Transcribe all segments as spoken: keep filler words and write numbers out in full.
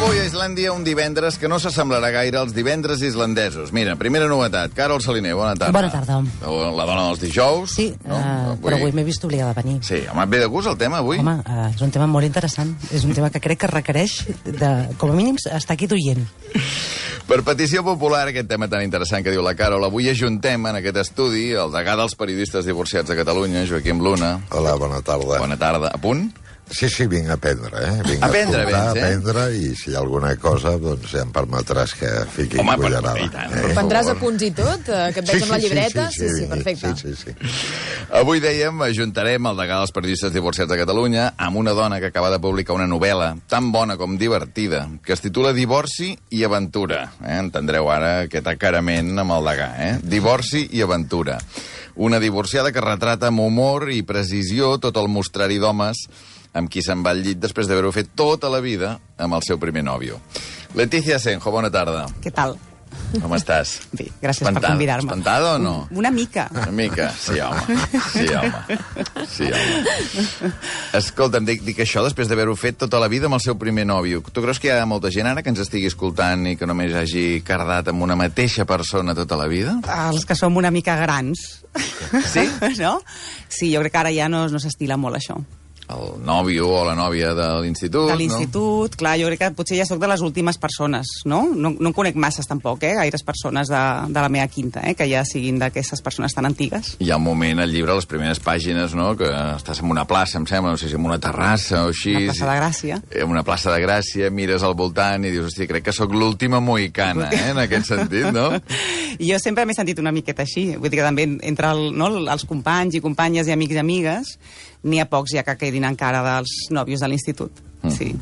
Avui a Islàndia un divendres que no s'assemblarà gaire als divendres islandesos. Mira, primera novetat. Carol Saliner, bona tarda. Bona tarda. La dona dels dijous. Sí, no? uh, avui... però avui m'he vist obligada a venir. Sí, home, et ve de gust el tema avui? Home, uh, és un tema molt interessant. És un tema que crec que requereix, de, com a mínim, estar aquí d'oient. Per petició popular, aquest tema tan interessant que diu la Carol, avui ajuntem en aquest estudi el degà dels periodistes divorciats de Catalunya, Joaquim Luna. Hola, bona tarda. Bona tarda. A punt? Sí, sí, vinc a aprendre, eh? Vinc a aprendre, a, escoltar, vens, eh? a aprendre, i si hi ha alguna cosa, doncs ja em permetràs que fiqui Home, cullerada. per, tant, eh? Prendràs apunts i tot? Que et veig Sí, amb la sí, llibreta? sí, sí, sí, sí, perfecte. Sí, sí, sí. Avui, dèiem, ajuntarem el degà dels periodistes divorciats de Catalunya amb una dona que acaba de publicar una novel·la tan bona com divertida, que es titula Divorci i aventura. Eh? Entendreu ara aquest acarament amb el degà, eh? Divorci i aventura. Una divorciada que retrata amb humor i precisió tot el mostrari d'homes amb qui se'n va al llit després d'haver-ho fet tota la vida amb el seu primer nòvio. Leticia Senjo, bona tarda. Què tal? Com estàs? Bé, gràcies Espantada, per convidar-me. Espantada o no? Una mica. Una mica, sí, home. Sí, home. Sí, home. Escolta'm, dic, dic això després d'haver-ho fet tota la vida amb el seu primer nòvio. Tu creus que hi ha molta gent ara que ens estigui escoltant i que només hagi cardat amb una mateixa persona tota la vida? Els que som una mica grans. Sí? No? Sí, jo crec que ara ja no, no s'estila molt això. El nòvio o la nòvia de l'institut, De l'institut, no? Clar, jo crec que potser ja sóc de les últimes persones, no? No, no en conec masses tampoc, eh? Gaires persones de, de la meva quinta, eh? Que ja siguin d'aquestes persones tan antigues. Hi ha un moment al llibre, a les primeres pàgines, no?, que estàs en una plaça, em sembla, no sé si en una terrassa o així. Una plaça de Gràcia. En una plaça de Gràcia, mires al voltant i dius, hosti, crec que sóc l'última mohicana, eh?, en aquest sentit, no? I jo sempre m'he sentit una miqueta així. Vull dir que també entre el, no, els companys i companyes i amics i amigues n'hi ha pocs ja que quedin encara dels nòvios de l'institut. Mm. Sí.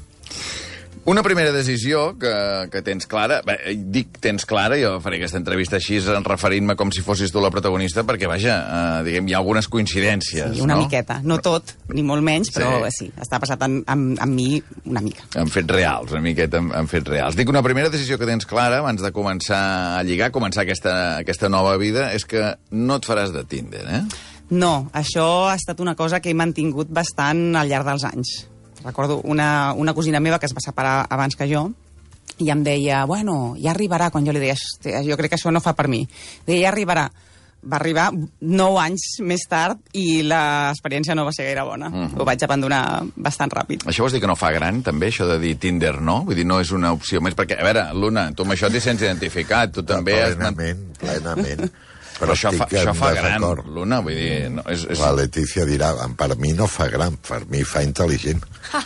Una primera decisió que, que tens clara, bé, dic tens clara, jo faré aquesta entrevista així referint-me com si fossis tu la protagonista, perquè, vaja, eh, diguem, hi ha algunes coincidències, sí, una no? miqueta. No tot, ni molt menys, però Sí. sí, està passat amb, amb, amb mi una mica. En fets reals, una miqueta en, en fets reals. Dic, una primera decisió que tens clara abans de començar a lligar, començar aquesta, aquesta nova vida, és que no et faràs de Tinder, eh? No, això ha estat una cosa que he mantingut bastant al llarg dels anys. Recordo una, una cosina meva que es va separar abans que jo i em deia, bueno, ja arribarà, quan jo li deia, jo crec que això no fa per mi. Deia, ja arribarà. Va arribar nou anys més tard i l'experiència no va ser gaire bona. Uh-huh. Ho vaig abandonar bastant ràpid. Això vols dir que no fa gran, també, això de dir Tinder no? Vull dir, no és una opció més, perquè, a veure, Luna, tu amb això t'hi sents identificat, tu també has... Plenament, plenament. Però això fa, estic això en fa gran, desacord. Luna, vull dir... No, és, és... La Letícia dirà, per mi no fa gran, per mi fa intel·ligent.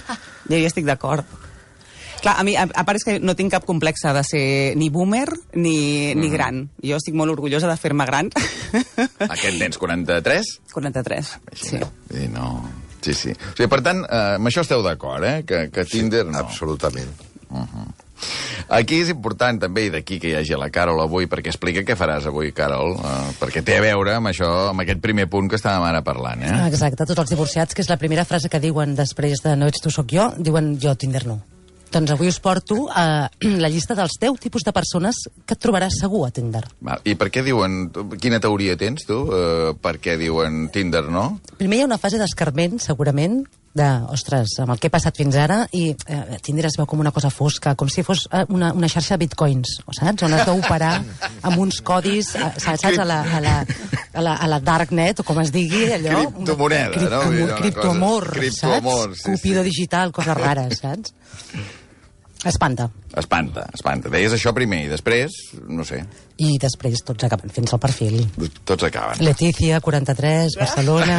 Jo hi estic d'acord. Clar, a mi, a, a part és que no tinc cap complexa de ser ni boomer ni, ni gran. Jo estic molt orgullosa de fer-me gran. Aquest tens quaranta-tres? quaranta-tres, sí. Vull dir, no... Sí, sí. O sigui, per tant, eh, amb això esteu d'acord, eh? Que, que Tinder no. Absolutament. Uh-huh. Aquí és important també, i d'aquí que hi hagi la Carol avui, perquè explica què faràs avui, Carol, uh, perquè té a veure amb això, amb aquest primer punt que estàvem ara parlant, eh? Exacte, tots els divorciats, que és la primera frase que diuen després de no ets tu, soc jo, diuen jo Tinder no. Doncs avui us porto a la llista dels deu tipus de persones que et trobaràs segur a Tinder. Va, i per què diuen... Quina teoria tens, tu? Uh, per què diuen Tinder no? Primer hi ha una fase d'escarment, segurament, de, ostres, amb el que he passat fins ara, i eh, Tinder es veu com una cosa fosca, com si fos eh, una, una xarxa de bitcoins, saps? On has d'operar amb uns codis, eh, saps? A la, a, la, a, la, a la darknet, o com es digui, allò... Criptomoneda, una, no? Criptomor, criptoamor, Criptoamor, saps? sí, Cupido sí. digital, coses rares, saps? Espanta. Espanta, espanta. Deies això primer i després, no sé, I després tots acaben fent-se el perfil. tots acaben. Letícia, quaranta-tres, Barcelona...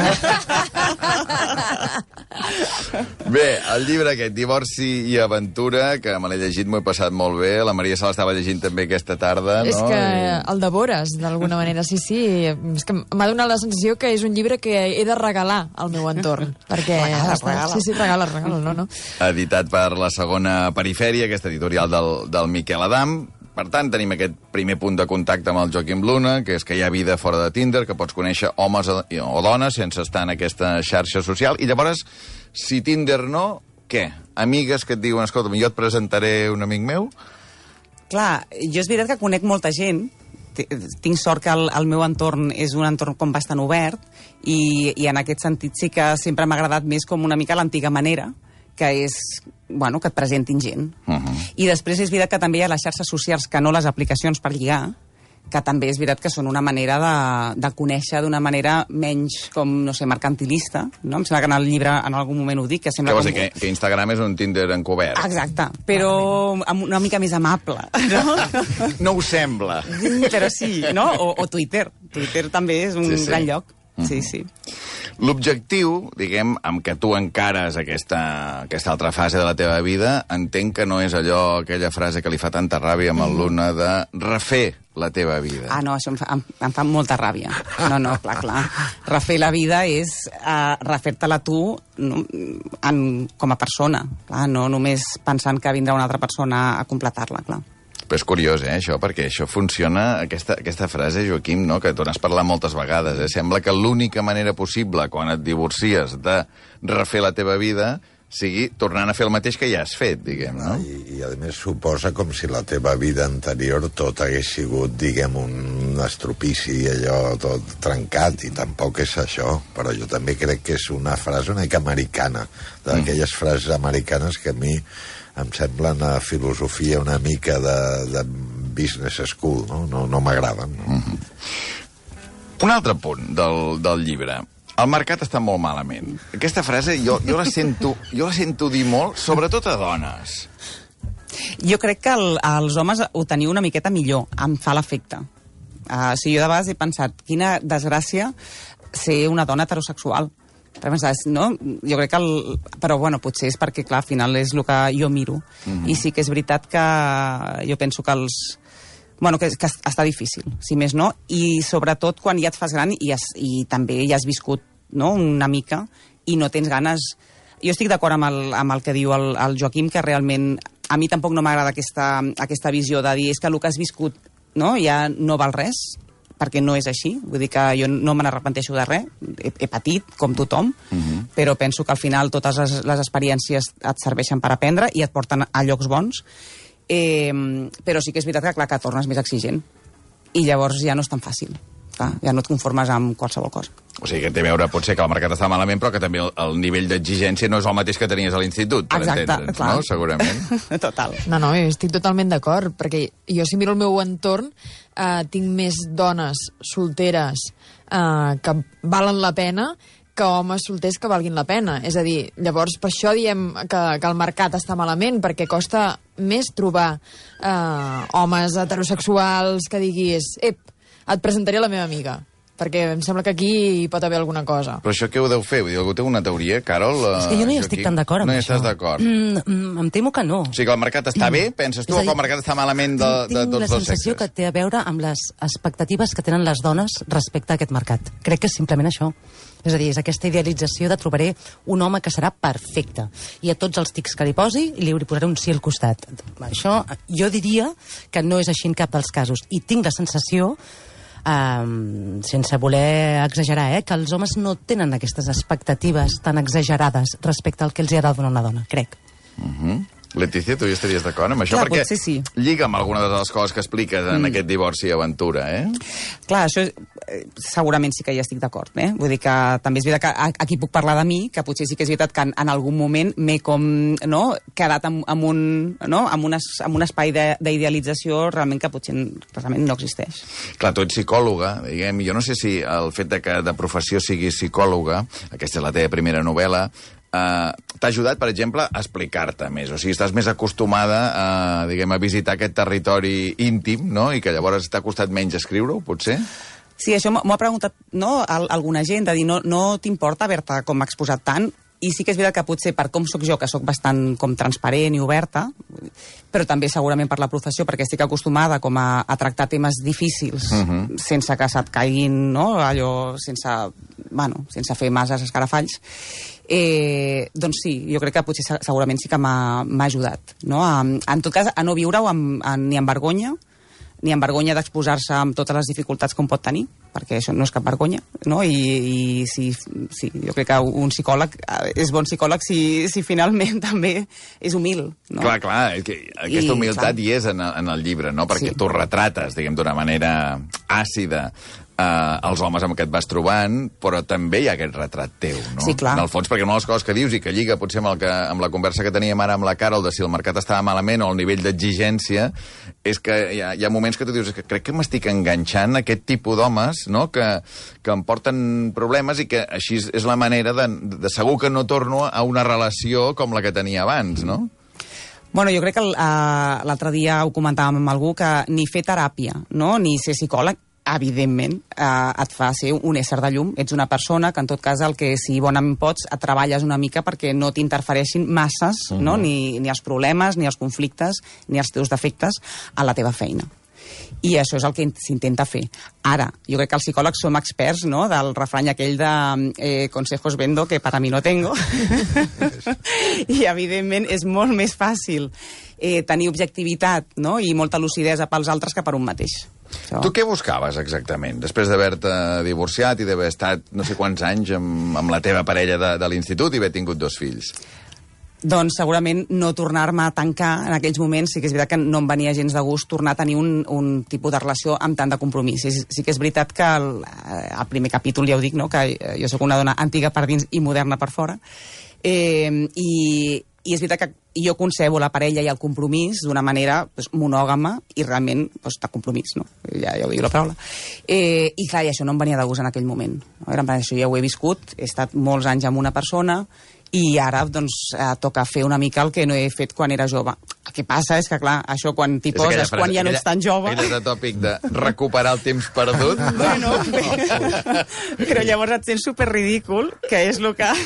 Bé, el llibre aquest, Divorci i aventura, que me l'he llegit, m'ho he passat molt bé. La Maria se l'estava llegint també aquesta tarda, no? És que I... el devores, d'alguna manera, sí, sí. És que m'ha donat la sensació que és un llibre que he de regalar al meu entorn. Perquè... Regala, està... regala. Sí, sí, regala, regala, no, no. Editat per la segona perifèria, aquesta editorial del, del Miquel Adam. Per tant, tenim aquest primer punt de contacte amb el Joaquim Luna, que és que hi ha vida fora de Tinder, que pots conèixer homes o dones sense estar en aquesta xarxa social. I llavors, si Tinder no, què? Amigues que et diuen, escolta, jo et presentaré un amic meu? Clar, jo és veritat que conec molta gent, tinc sort que el, el meu entorn és un entorn com bastant obert, i, i en aquest sentit sí que sempre m'ha agradat més com una mica l'antiga manera, que és, bueno, que et presentin gent. Uh -huh. I després és veritat que també hi ha les xarxes socials, que no les aplicacions per lligar, que també és veritat que són una manera de, de conèixer d'una manera menys, com, no sé, mercantilista, no? Em sembla que en el llibre en algun moment ho dic, que sembla Què vols com... dir, que, que Instagram és un Tinder encobert? Exacte, però amb una mica més amable, no? No ho sembla. Però sí, no? O, o Twitter. Twitter també és un Sí, sí. gran lloc. Sí, sí. L'objectiu, diguem, amb què tu encares aquesta, aquesta altra fase de la teva vida, entenc que no és allò, aquella frase que li fa tanta ràbia amb el Luna de refer la teva vida. Ah, no, això em fa, em, em fa molta ràbia. No, no, clar, clar. Refer la vida és uh, refer-te-la tu no, en, com a persona, clar, no només pensant que vindrà una altra persona a completar-la, clar. Però és curiós, eh, això, perquè això funciona, aquesta, aquesta frase, Joaquim, no?, que tu n'has parlat moltes vegades, eh? Sembla que l'única manera possible, quan et divorcies, de refer la teva vida, sigui tornant a fer el mateix que ja has fet, diguem, no? I, i a més suposa com si la teva vida anterior tot hagués sigut, diguem, un estropici, allò tot trencat, i tampoc és això. Però jo també crec que és una frase una mica americana, d'aquelles mm. frases americanes que a mi em semblen a filosofia una mica de, de business school, no? No, no m'agraden. No? Mm-hmm. Un altre punt del, del llibre. El mercat està molt malament. Aquesta frase jo, jo, la sento, jo la sento dir molt, sobretot a dones. Jo crec que el, els homes ho teniu una miqueta millor, em fa l'efecte. Uh, o sigui, jo de vegades he pensat, quina desgràcia ser una dona heterosexual. No? Jo crec que el... Però, bueno, potser és perquè, clar, al final és el que jo miro. Mm-hmm. I sí que és veritat que jo penso que els... Bueno, que, que està difícil, si més no, i sobretot quan ja et fas gran i, has, i també ja has viscut, no?, una mica i no tens ganes... Jo estic d'acord amb, el, amb el que diu el, el Joaquim, que realment a mi tampoc no m'agrada aquesta, aquesta visió de dir és que el que has viscut, no?, ja no val res, perquè no és així. Vull dir que jo no me n'arrepenteixo de res, he, he patit, com tothom, uh-huh. però penso que al final totes les, les experiències et serveixen per aprendre i et porten a llocs bons, eh, però sí que és veritat que, clar, que tornes més exigent i llavors ja no és tan fàcil. Clar, ja no et conformes amb qualsevol cosa. O sigui, que té a veure, potser que el mercat està malament, però que també el, el nivell d'exigència no és el mateix que tenies a l'institut, per Exacte, entendre'ns, clar. no? Segurament. Total. No, no, estic totalment d'acord, perquè jo si miro el meu entorn eh, tinc més dones solteres eh, que valen la pena que homes solters que valguin la pena. És a dir, llavors per això diem que, que el mercat està malament, perquè costa més trobar eh, homes heterosexuals que diguis, ep, et presentaré la meva amiga, perquè em sembla que aquí hi pot haver alguna cosa. Però això què ho deu fer? Vull dir, algú té una teoria, Carol? És que jo no hi estic tan d'acord amb no hi això. estàs d'acord? Mm, mm, em temo que no. O sigui, que el mercat està bé, penses tu, o que el mercat està malament de, de, tinc tots la dos sensació sexes? que té a veure amb les expectatives que tenen les dones respecte a aquest mercat. Crec que és simplement això. És a dir, és aquesta idealització de trobaré un home que serà perfecte. I a tots els tics que li posi, li posaré un sí al costat. Això, jo diria que no és així en cap dels casos. I tinc la sensació, Um, sense voler exagerar, eh, que els homes no tenen aquestes expectatives tan exagerades respecte al que els hi agrada una dona, crec. Uh-huh. Letícia, tu hi estaries d'acord amb això? Clar, perquè potser sí. lliga amb alguna de les coses que expliques en mm. aquest divorci i aventura, eh? Clar, això eh, segurament sí que hi estic d'acord, eh? Vull dir que també és veritat que aquí puc parlar de mi, que potser sí que és veritat que en, en algun moment m'he com, no?, quedat amb, amb, un, no?, amb, un, es, amb un espai d'idealització realment que potser realment no existeix. Clar, tu ets psicòloga, diguem, jo no sé si el fet de que de professió siguis psicòloga, aquesta és la teva primera novel·la, Uh, t'ha ajudat, per exemple, a explicar-te més. O sigui, estàs més acostumada a, diguem, a visitar aquest territori íntim, no?, i que llavors t'ha costat menys escriure-ho, potser? Sí, això m'ho ha preguntat, no?, alguna gent, de dir, no, no t'importa haver-te com exposat tant? I sí que és veritat que potser per com sóc jo, que sóc bastant com transparent i oberta, però també segurament per la professió, perquè estic acostumada com a, a tractar temes difícils uh-huh. sense que se't caiguin, no?, allò, sense, bueno, sense fer masses escarafalls. Eh, doncs sí, jo crec que potser segurament sí que m'ha ajudat, no? A, en tot cas, a no viure-ho amb, amb, ni amb vergonya, ni amb vergonya d'exposar-se amb totes les dificultats que pot tenir, perquè això no és cap vergonya, no? I, i sí, sí, jo crec que un psicòleg és bon psicòleg si, si finalment també és humil, no? Clar, clar, que aquesta I, humilitat clar. hi és en, en el llibre, no? Perquè Sí. tu retrates, diguem, d'una manera àcida Uh, els homes amb què et vas trobant, però també hi ha aquest retrat teu, no? Sí, clar. En el fons, perquè una de les coses que dius i que lliga potser amb, el que, amb la conversa que teníem ara amb la Carol de si el mercat estava malament o el nivell d'exigència, és que hi ha, hi ha moments que tu dius que crec que m'estic enganxant a aquest tipus d'homes, no?, que, que em porten problemes i que així és la manera de, de segur que no torno a una relació com la que tenia abans, no? Bueno, jo crec que uh, l'altre dia ho comentàvem amb algú, que ni fer teràpia, no?, ni ser psicòleg, evidentment, eh, et fa ser un ésser de llum. Ets una persona que, en tot cas, el que, si bonament pots, et treballes una mica perquè no t'interfereixin masses, uh-huh. no? ni, ni els problemes, ni els conflictes, ni els teus defectes a la teva feina. I això és el que s'intenta fer. Ara, jo crec que els psicòlegs som experts, no?, del refrany aquell de eh, consejos vendo que para mí no tengo. I, evidentment, és molt més fàcil eh, tenir objectivitat, no?, i molta lucidesa pels altres que per un mateix. Això. Tu què buscaves exactament? Després d'haver-te divorciat i d'haver estat no sé quants anys amb, amb la teva parella de, de l'institut i haver tingut dos fills? Doncs segurament no tornar-me a tancar en aquells moments. Sí que és veritat que no em venia gens de gust tornar a tenir un, un tipus de relació amb tant de compromís. Sí, sí que és veritat que el, el primer capítol ja ho dic, no?, que jo sóc una dona antiga per dins i moderna per fora. Eh, i, I és veritat que jo concebo la parella i el compromís d'una manera pues, monògama i realment pues, de compromís, no? Ja, ja ho diu la paraula. Eh, I clar, i això no em venia de gust en aquell moment. No? Era, això ja ho he viscut, he estat molts anys amb una persona i ara doncs eh, toca fer una mica el que no he fet quan era jove. El que passa és que, clar, això quan t'hi poses, frase, quan ja no ets tan jove... Aquell és el tòpic de recuperar el temps perdut. Bueno, però, però llavors et sents superridícul, que és el que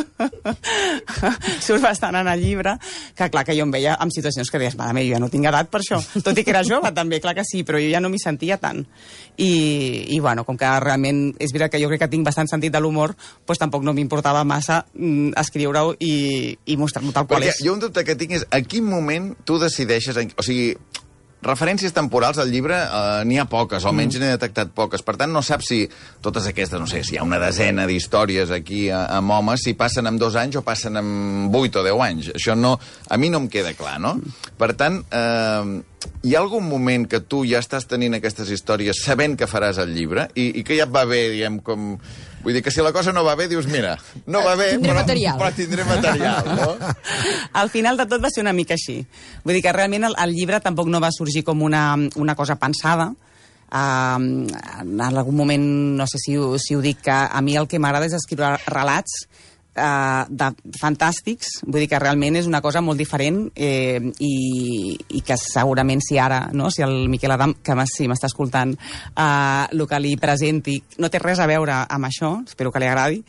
surt bastant en el llibre, que clar, que jo em veia en situacions que deies, mare meva, jo ja no tinc edat per això. Tot i que era jove, també, clar que sí, però jo ja no m'hi sentia tant. I, i bueno, com que realment és veritat que jo crec que tinc bastant sentit de l'humor, doncs tampoc no m'importava massa mm, escriure-ho i, i mostrar-lo tal qual Perquè és. Jo un dubte que tinc és a quin moment tu decideixes... En... O sigui, referències temporals al llibre eh, n'hi ha poques, o almenys mm. n'he detectat poques. Per tant, no saps si totes aquestes, no sé, si hi ha una desena d'històries aquí a, amb homes, si passen en dos anys o passen en vuit o deu anys. Això no... A mi no em queda clar, no? Per tant, eh, hi ha algun moment que tu ja estàs tenint aquestes històries sabent que faràs el llibre i, i que ja et va bé, diguem, com... Vull dir que si la cosa no va bé, dius, mira, no va bé, tindré però, material. però tindré material, no? Al final de tot va ser una mica així. Vull dir que realment el, el llibre tampoc no va sorgir com una, una cosa pensada. Uh, en algun moment, no sé si, si ho dic, que a mi el que m'agrada és escriure relats Uh, de, fantàstics, vull dir que realment és una cosa molt diferent eh, i, i que segurament si ara, no, si el Miquel Adam, que si m'està escoltant, uh, el que li presenti no té res a veure amb això, espero que li agradi,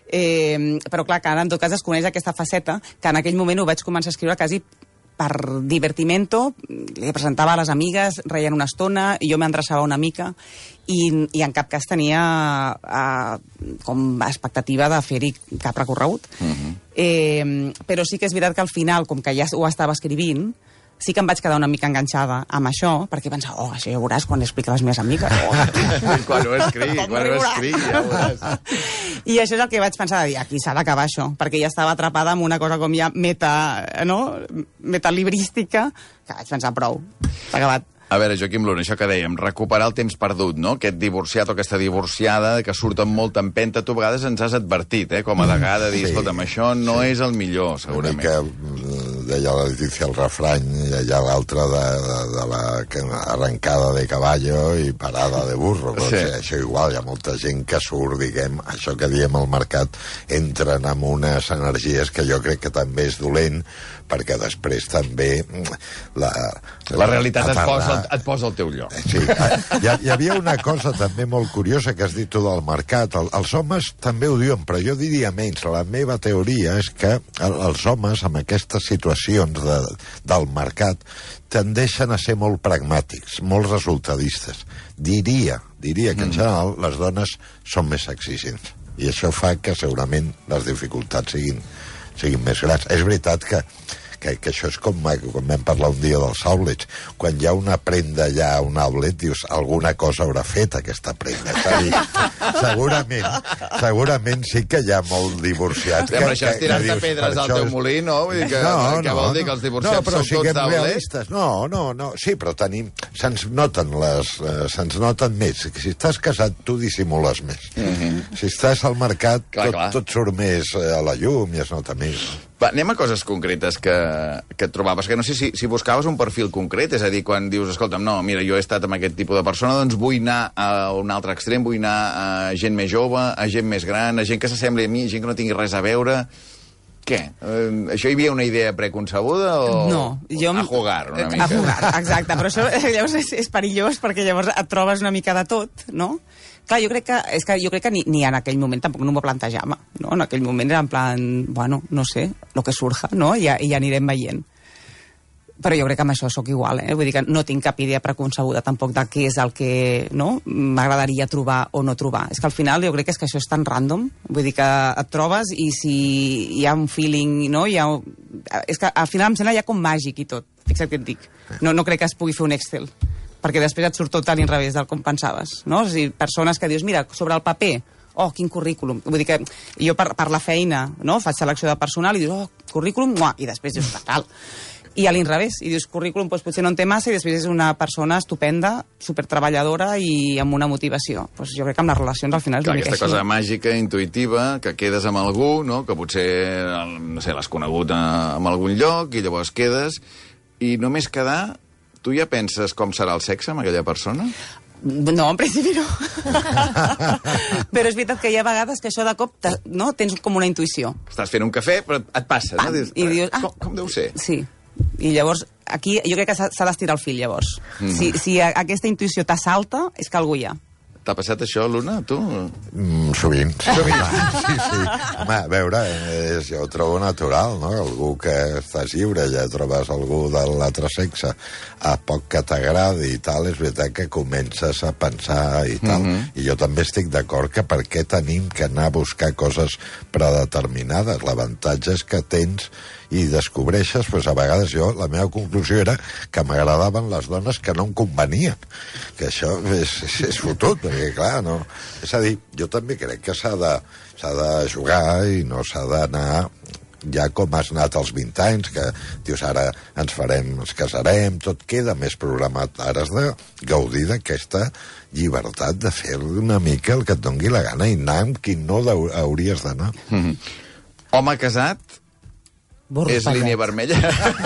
eh, però clar, que ara en tot cas es coneix aquesta faceta que en aquell moment ho vaig començar a escriure quasi per divertimento, li presentava a les amigues, reien una estona, i jo m'endreçava una mica, i, i en cap cas tenia uh, com expectativa de fer-hi cap recorregut. Uh-huh. eh, però sí que és veritat que al final, com que ja ho estava escrivint, sí que em vaig quedar una mica enganxada amb això, perquè pensava, oh, això ja ho veuràs quan l'explica a les meves amigues. Oh. quan ho escrigui, quan ho escrigui, ja ho veuràs. I això és el que vaig pensar, de dir, aquí s'ha d'acabar això, perquè ja estava atrapada amb una cosa com ja meta, no? metalibrística, que vaig pensar, prou, s'ha acabat. A veure, Joaquim Luna, això que dèiem, recuperar el temps perdut, no? Aquest divorciat o aquesta divorciada que surt amb molta empenta, tu a vegades ens has advertit, eh? Com a degà de dir, sí, escolta'm, això no sí. és el millor, segurament. Una mica, deia la Letícia el refrany, i hi ha l'altra de, de, de la arrancada de caballo i parada de burro. Però, sí. o sigui, això igual, hi ha molta gent que surt, diguem, això que diem al mercat, entren amb unes energies que jo crec que també és dolent, perquè després també la, la realitat et posa, et posa al teu lloc. Sí, hi, hi havia una cosa també molt curiosa que has dit tu del mercat. El, els homes també ho diuen, però jo diria menys. La meva teoria és que el, els homes, amb aquestes situacions de, del mercat, tendeixen a ser molt pragmàtics, molt resultadistes. Diria, diria que en general les dones són més exigents. I això fa que segurament les dificultats siguin siguin més grans. És veritat que, que que, que això és com, com vam parlar un dia dels outlets. Quan hi ha una prenda allà a un outlet, dius, alguna cosa haurà fet aquesta prenda. És a dir, segurament, segurament sí que hi ha molt divorciat. Ja, però això és tirar-te pedres al teu molí, no? Vull dir que, no, que no, vol dir que els divorciats no, però són tots d'outlets? No, no, no. Sí, però tenim... Se'ns noten les... Eh, se'ns noten més. Si estàs casat, tu dissimules més. Mm -hmm. Si estàs al mercat, clar, tot, clar. tot surt més a la llum i es nota més. Va, anem a coses concretes que, que et trobaves, que no sé si, si buscaves un perfil concret, és a dir, quan dius, escolta'm, no, mira, jo he estat amb aquest tipus de persona, doncs vull anar a un altre extrem, vull anar a gent més jove, a gent més gran, a gent que s'assembli a mi, gent que no tingui res a veure... Què? Uh, això hi havia una idea preconcebuda o no, jo... a jugar una mica? A jugar, exacte, però això llavors és, és perillós perquè llavors et trobes una mica de tot, no? Clar, jo crec que, és que, jo crec que ni, ni en aquell moment tampoc no m'ho plantejava, no? En aquell moment era en plan, bueno, no sé, lo que surja, no? I ja, i ja anirem veient. Però jo crec que amb això sóc igual, eh? Vull dir que no tinc cap idea preconcebuda tampoc de què és el que no? m'agradaria trobar o no trobar. És que al final jo crec que és que això és tan random, vull dir que et trobes i si hi ha un feeling, no? Hi ha... És que al final em sembla ja com màgic i tot, fixa't què et dic. No, no crec que es pugui fer un Excel, perquè després et surt tot a l'inrevés del com pensaves, no? És a dir, persones que dius, mira, sobre el paper, oh, quin currículum. Vull dir que jo per, per la feina, no? Faig selecció de personal i dius, oh, currículum, muà, i després dius, tal. I a l'inrevés, i dius, currículum doncs potser no en té massa i després és una persona estupenda, supertreballadora i amb una motivació. Pues jo crec que amb les relacions al final és clar, una mica aquesta així. cosa màgica, intuïtiva, que quedes amb algú, no? Que potser, no sé, l'has conegut en algun lloc i llavors quedes, i només quedar, tu ja penses com serà el sexe amb aquella persona? No, en principi no. Però és veritat que hi ha vegades que això de cop no, tens com una intuïció. Estàs fent un cafè, però et passa, no? Dius, I dius, ah, com, com deu ser? Sí. I llavors, aquí jo crec que s'ha d'estirar el fil, llavors. Mm. Si, si aquesta intuïció t'assalta, és que algú hi ha. T'ha passat això, Luna, tu? Mm, sovint, sovint. Sí, sí. Home, a veure, és, jo ho trobo natural, no? Algú que estàs lliure, ja trobes algú de l'altre sexe, a poc que t'agradi i tal, és veritat que comences a pensar i tal. Mm-hmm. I jo també estic d'acord que per què tenim que anar a buscar coses predeterminades. L'avantatge és que tens i descobreixes, doncs a vegades jo, la meva conclusió era que m'agradaven les dones que no em convenien. Que això és, és, és fotut, perquè clar, no... És a dir, jo també crec que s'ha de, s'ha de jugar i no s'ha d'anar ja com has anat als vint anys, que dius, ara ens farem, ens casarem, tot queda més programat. Ara has de gaudir d'aquesta llibertat de fer una mica el que et dongui la gana i anar amb qui no hauries d'anar. Mm-hmm. Home casat, Burro és pallet. línia vermella?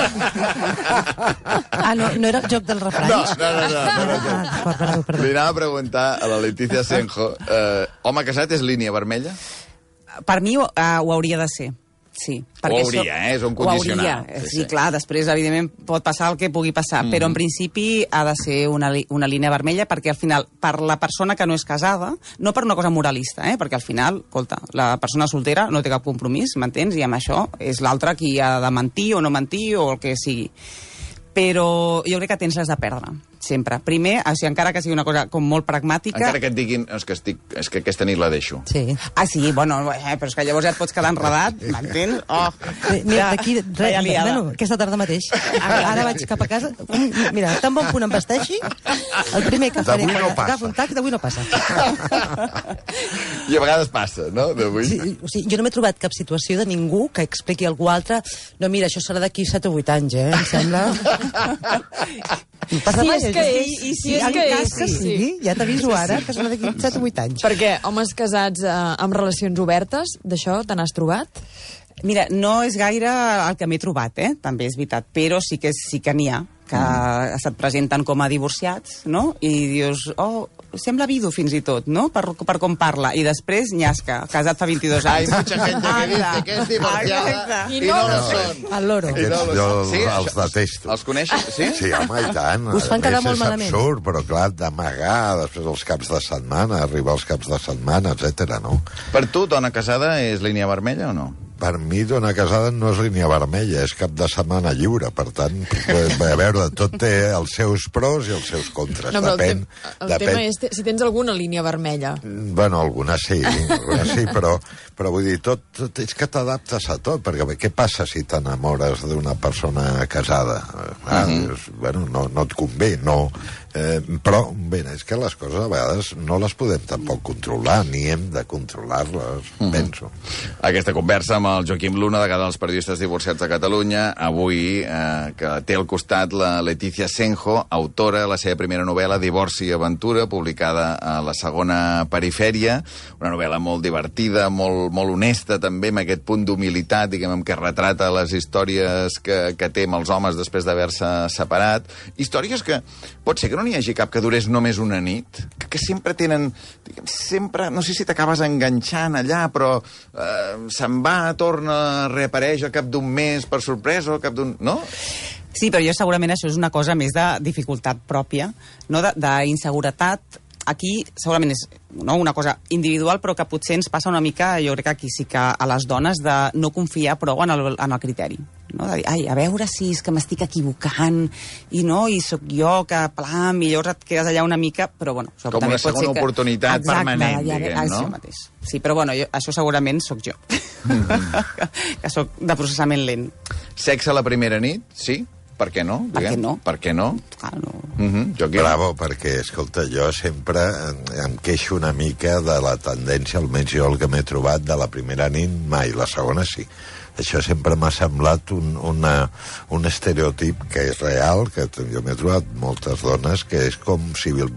Ah, no, no era el joc dels refranys? No, no, no. no, no, no. Ah, perdó, perdó. Li anava a preguntar a la Letícia Senjo, eh, home casat és línia vermella? Per mi uh, ho hauria de ser. Sí, ho hauria, so... eh? És un condicional. Ho hauria, sí, sí, clar, després, evidentment, pot passar el que pugui passar, mm. però en principi ha de ser una, una línia vermella, perquè al final, per la persona que no és casada, no per una cosa moralista, eh? Perquè al final, escolta, la persona soltera no té cap compromís, m'entens? I amb això és l'altre qui ha de mentir o no mentir o el que sigui. Però jo crec que tens res a perdre, sempre. Primer, o sigui, encara que sigui una cosa com molt pragmàtica... Encara que et diguin, és que, estic, és que aquesta nit la deixo. Sí. Ah, sí, bueno, eh, però és que llavors ja et pots quedar enredat, m'entens? Oh, Mira, d'aquí, res, liada. bueno, aquesta tarda mateix. Ara vaig cap a casa. Mira, tan bon punt em vesteixi, el primer que faré... D'avui no passa. Agafo un tac, d'avui no passa. I a vegades passa, no? D'avui. Sí, o sigui, jo no m'he trobat cap situació de ningú que expliqui a algú altre no, mira, això serà d'aquí set o vuit anys, eh? Em sembla... No passa Sí, mai, és que eh? és, i sí, és en que cas és, que sí. sigui, ja t'aviso ara que serà d'aquí set o vuit anys. Perquè homes casats eh, amb relacions obertes, d'això te n'has trobat? Mira, no és gaire el que m'he trobat, eh? També és veritat, però sí que, sí que n'hi ha, que mm. se't presenten com a divorciats, no? I dius, oh, sembla vidu fins i tot, no? Per, per com parla. I després, nyasca, casat fa vint-i-dos Hay anys. mucha gente que dice que es divorciada Exacte. i no lo son. El loro. I no lo Jo son. Sí, els això- detesto. Els coneixes? Sí? Sí, home, i tant. Us fan A quedar més, molt és malament. absurd, però clar, d'amagar després els caps de setmana, arribar als caps de setmana, etcètera, no? Per tu, dona casada és línia vermella o no? per mi dona casada no és línia vermella, és cap de setmana lliure, per tant, a veure, tot té els seus pros i els seus contres. No, però depèn, el, te el depèn... tema és si tens alguna línia vermella. Bueno, alguna sí, alguna sí, però, però vull dir, tot, tot és que t'adaptes a tot, perquè què passa si t'enamores d'una persona casada? Ah, uh -huh. és, bueno, no, no et convé, no... Eh, però, bé, és que les coses a vegades no les podem tampoc controlar, ni hem de controlar-les, uh -huh. penso. Aquesta conversa amb el Joaquim Luna, degà dels periodistes divorciats de Catalunya, avui, eh, que té al costat la Leticia Senjo, autora de la seva primera novel·la, Divorci i aventura, publicada a la Segona Perifèria, una novel·la molt divertida, molt, molt honesta, també, amb aquest punt d'humilitat, diguem, que retrata les històries que, que té amb els homes després d'haver-se separat. Històries que pot ser que no n'hi hagi cap que durés només una nit, que, que sempre tenen, diguem, sempre, no sé si t'acabes enganxant allà, però eh, se'n va, torna, reapareix al cap d'un mes per sorpresa, al cap d'un... no? Sí, però jo segurament això és una cosa més de dificultat pròpia, no? D'inseguretat. Aquí segurament és no, una cosa individual, però que potser ens passa una mica, jo crec que aquí sí que a les dones, de no confiar prou en el, en el criteri. No? De dir, ai, a veure si és que m'estic equivocant i no, i sóc jo que plam, i llavors et quedes allà una mica, però bueno... Com una segona que... oportunitat exacte, permanent, ja, diguem, no? Mateix. Sí, però bueno, jo, això segurament sóc jo, mm-hmm. que sóc de processament lent. Sexe a la primera nit, sí? Per què no? Per què no? Per què no? Ah, no. Mm-hmm. Jo Bravo, perquè, escolta, jo sempre em queixo una mica de la tendència, almenys jo el que m'he trobat, de la primera nit mai, la segona sí. Això sempre m'ha semblat un, una, un estereotip que és real, que jo m'he trobat moltes dones, que és com si eh,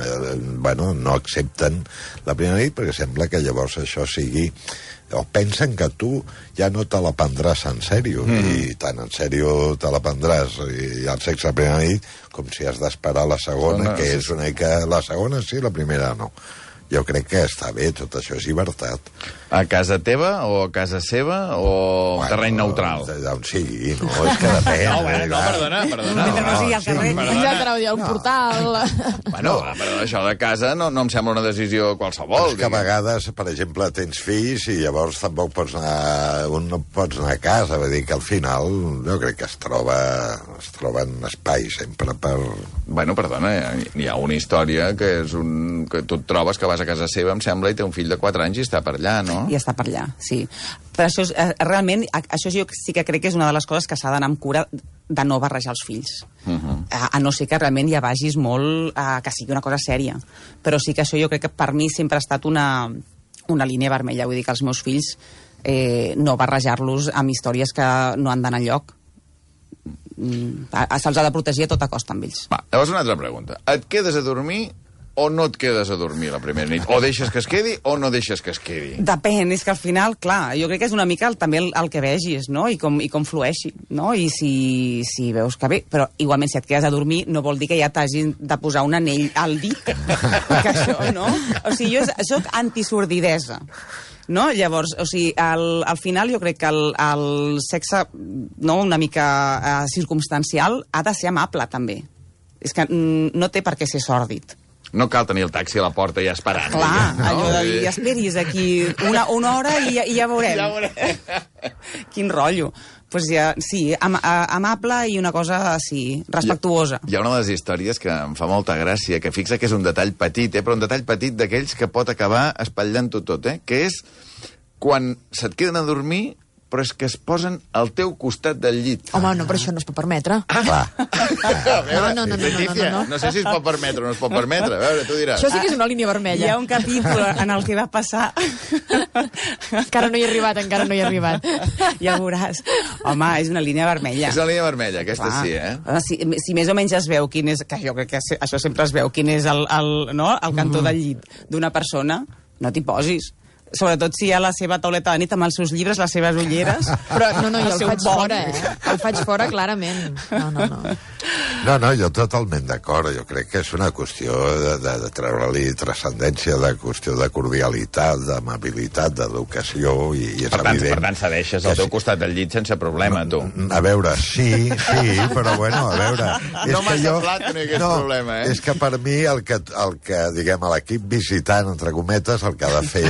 bueno, no accepten la primera nit, perquè sembla que llavors això sigui... o pensen que tu ja no te la prendràs en sèrio, mm. i tant en sèrio te la prendràs i el sexe a primera nit com si has d'esperar la segona, no, que sí. És una mica... La segona sí, la primera no. Jo crec que està bé, tot això és llibertat. A casa teva o a casa seva o bueno, terreny neutral? D'on sigui, no, és que depèn. No, bueno, no, perdona, perdona. Mentre no sigui al carrer. Sí, ja t'anava a dir, un no. portal... Bueno, però això de casa no, no em sembla una decisió qualsevol. És que a vegades, per exemple, tens fills i llavors tampoc pots anar... Un no pots anar a casa, vull dir que al final jo crec que es troba es troben espais sempre per... Bueno, perdona, hi ha una història que és un... que tu et trobes que vas a casa seva, em sembla, i té un fill de quatre anys i està per allà, no? I està per allà, sí. Però això, és, eh, realment, això jo sí que crec que és una de les coses que s'ha d'anar amb cura de no barrejar els fills. Uh -huh. a, a no ser que realment ja vagis molt... Eh, que sigui una cosa sèria. Però sí que això jo crec que per mi sempre ha estat una, una línia vermella. Vull dir que els meus fills eh, no barrejar-los amb històries que no han d'anar enlloc. Mm, se'ls ha de protegir a tota costa amb ells. Va, llavors una altra pregunta. Et quedes a dormir o no et quedes a dormir la primera nit? O deixes que es quedi o no deixes que es quedi? Depèn, és que al final, clar, jo crec que és una mica el, també el, el que vegis, no? I com, i com flueixi, no? I si, si veus que bé, però igualment si et quedes a dormir no vol dir que ja t'hagin de posar un anell al dit, que això, no? O sigui, jo soc antisordidesa, no? Llavors, o sigui, al, al final jo crec que el, el sexe, no, una mica eh, circumstancial, ha de ser amable, també. És que mm, no té per què ser sòrdid. No cal tenir el taxi a la porta i esperant. Clar, no? Allò de dir, esperis aquí una, una hora i ja, i ja veurem. Ja veurem. Quin rotllo. Pues ja, sí, am, amable i una cosa, sí, respectuosa. Hi, hi ha una de les històries que em fa molta gràcia, que fixa que és un detall petit, eh, però un detall petit d'aquells que pot acabar espatllant-ho tot, eh, que és quan se't queden a dormir però és que es posen al teu costat del llit. Home, no, però això no es pot permetre. Ah, clar. No, no, no, no, no, no, no. No sé si es pot permetre o no es pot permetre. A veure, tu diràs. Això sí que és una línia vermella. Hi ha un capítol en el que va passar... Encara no hi he arribat, encara no hi he arribat. Ja ho veuràs. Home, és una línia vermella. És una línia vermella, aquesta clar. Sí, eh? Si, si més o menys es veu quin és... Que jo crec que això sempre es veu, quin és el, el, no? el cantó mm. del llit d'una persona, no t'hi posis. Sobretot si hi ha la seva tauleta de nit amb els seus llibres, les seves ulleres... Però no, no, jo el, el faig bon. fora, eh? El faig fora clarament. No, no, no. No, no, jo totalment d'acord. Jo crec que és una qüestió de, de, de treure-li transcendència, de qüestió de cordialitat, d'amabilitat, d'educació, i, i és per tant, evident... Per tant, cedeixes al teu costat del llit sense problema, tu. A veure, sí, sí, però bueno, a veure... És no m'ha jo... semblat que no hi hagués no, problema, eh? És que per mi el que, el que diguem, a l'equip visitant, entre cometes, el que ha de fer és preguntar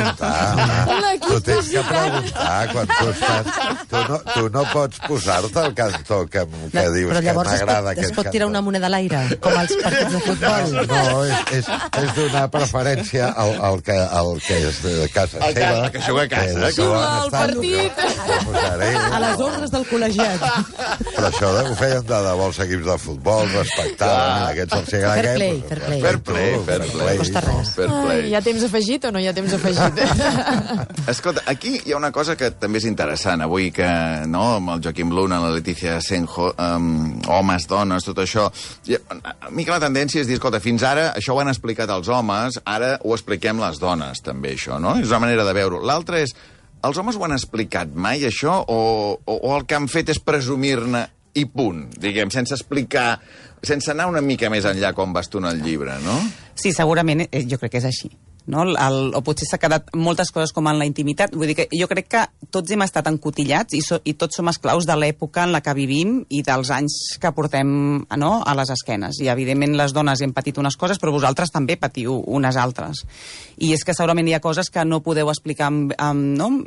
preguntar. Tu tens que preguntar quan tu estàs... Tu no, tu no pots posar-te al cantó que, que No, dius però que llavors es m'agrada pot, es aquest pot tirar cantó. una moneda a l'aire, com als partits de futbol. No, és, és, és donar preferència al, al, que, al que és de casa El que- seva. el que juga a casa, que que ho juga han al estat, partit. jo posaré, A les ordres del col·legiat. Però això ho feien de debò els equips de futbol, respectaven, aquests els agrada. Fair aquest, play, doncs, fair play. Fair play, fair play. Costa res. Fair play. Ai, hi ha temps afegit o no hi ha temps afegit? Escolta, aquí hi ha una cosa que també és interessant. Avui que, no, amb el Joaquim Luna, la Letícia Senjo, um, homes, dones, tot això... I, a mi que la tendència és dir, escolta, fins ara això ho han explicat els homes, ara ho expliquem les dones, també, això, no? És una manera de veure-ho. L'altra és, els homes ho han explicat mai, això, o, o, o el que han fet és presumir-ne i punt, diguem, sense explicar, sense anar una mica més enllà com vas tu en el llibre, no? Sí, segurament, eh, jo crec que és així. No? El, el, o potser s'ha quedat moltes coses com en la intimitat. Vull dir que jo crec que tots hem estat encotillats i, so, i tots som esclaus de l'època en la que vivim i dels anys que portem, no, a les esquenes. I, evidentment, les dones hem patit unes coses, però vosaltres també patiu unes altres. I és que segurament hi ha coses que no podeu explicar amb, amb, no?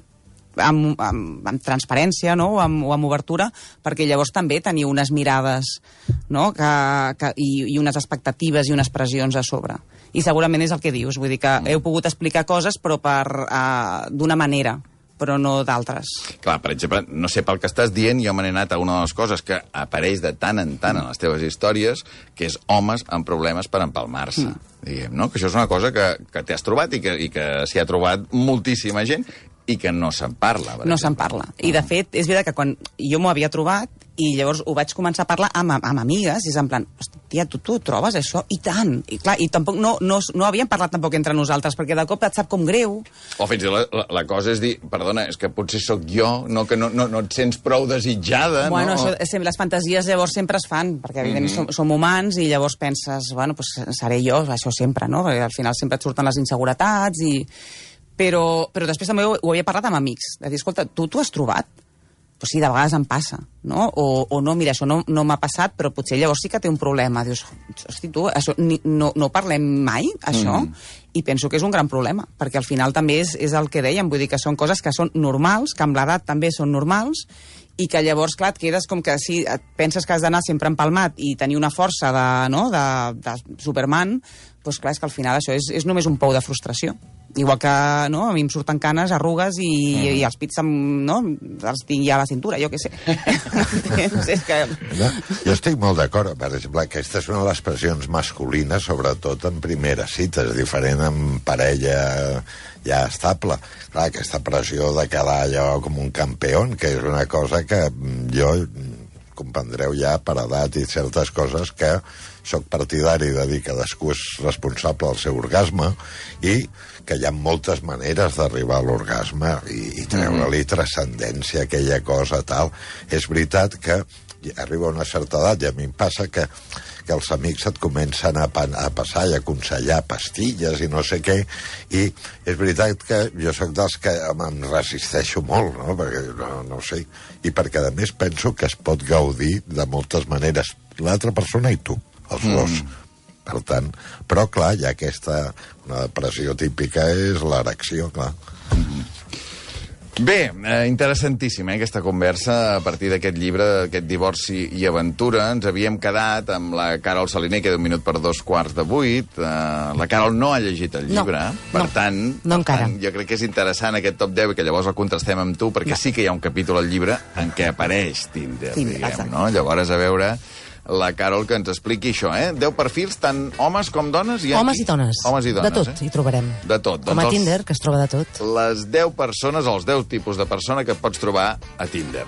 Amb, amb, amb transparència, no? o, amb, o amb obertura, perquè llavors també teniu unes mirades, no? que, que, i, i unes expectatives i unes pressions a sobre. I segurament és el que dius, vull dir que heu pogut explicar coses però per uh, d'una manera, però no d'altres. Clar, per exemple, no sé pel que estàs dient, jo me n'he anat a una de les coses que apareix de tant en tant en les teves històries, que és homes amb problemes per empalmar-se. Mm. Diguem, no? Que això és una cosa que, que t'has trobat i que, i que s'hi ha trobat moltíssima gent i que no se'n parla. No se'n parla. I, de fet, és veritat que quan jo m'ho havia trobat i llavors ho vaig començar a parlar amb, amb amigues i és en plan, hòstia, tu, tu trobes això? I tant! I clar, i tampoc no, no, no havíem parlat tampoc entre nosaltres, perquè de cop et sap com greu. O fins i tot la, la, la cosa és dir, perdona, és que potser sóc jo, no, que no, no, no et sents prou desitjada, Bueno, no? això, sempre, les fantasies llavors sempre es fan, perquè evidentment mm -hmm. som, som humans i llavors penses, bueno, pues seré jo, això sempre, no? Perquè al final sempre et surten les inseguretats i... Però, però després també ho, ho havia parlat amb amics, de dir, escolta, tu t'ho has trobat? Pues sí, de vegades em passa, no? O, o no, mira, això no, no m'ha passat, però potser llavors sí que té un problema. Dius, hosti, tu, això, ni, no, no parlem mai, això? Mm. I penso que és un gran problema, perquè al final també és, és el que dèiem, vull dir que són coses que són normals, que amb l'edat també són normals, i que llavors, clar, et quedes com que si et penses que has d'anar sempre empalmat i tenir una força de, no, de, de Superman, doncs clar, és que al final això és, és només un pou de frustració. Igual que, no, a mi em surten canes, arrugues i, mm. i els pits, em, no, els tinc ja a la cintura, jo què sé. és que... No, jo estic molt d'acord. Per exemple, aquesta és una de les pressions masculines, sobretot en primera cita. És diferent en parella ja estable. Clar, aquesta pressió de quedar allò com un campió, que és una cosa que jo, comprendreu ja per edat i certes coses, que soc partidari de dir que cadascú és responsable del seu orgasme i que hi ha moltes maneres d'arribar a l'orgasme i, i treure-li transcendència a aquella cosa, tal. És veritat que arriba a una certa edat, i a mi em passa que, que els amics et comencen a, a passar i a aconsellar pastilles i no sé què, i és veritat que jo sóc dels que em resisteixo molt, no? Perquè no, no sé, i perquè a més penso que es pot gaudir de moltes maneres, l'altra persona i tu, els mm. dos. Per tant, però clar, hi ha aquesta una depressió típica és l'erecció, clar. Bé, eh, interessantíssima eh, aquesta conversa a partir d'aquest llibre, aquest Divorci i aventura. Ens havíem quedat amb la Carol Saliner, que d'un minut per dos quarts de vuit. Eh, la Carol no ha llegit el llibre, no, per no, tant, no per tant, jo crec que és interessant aquest top deu i que llavors el contrastem amb tu, perquè no. sí que hi ha un capítol al llibre en què apareix Tinder, Tinder diguem, exacte. no? Llavors, a veure... la Carol que ens expliqui això, eh? Deu perfils, tant homes com dones? I Homes i dones. Homes i dones, de tot, eh? hi trobarem. De tot. Com a doncs Tinder, els, que es troba de tot. Les deu persones, els deu tipus de persona que pots trobar a Tinder.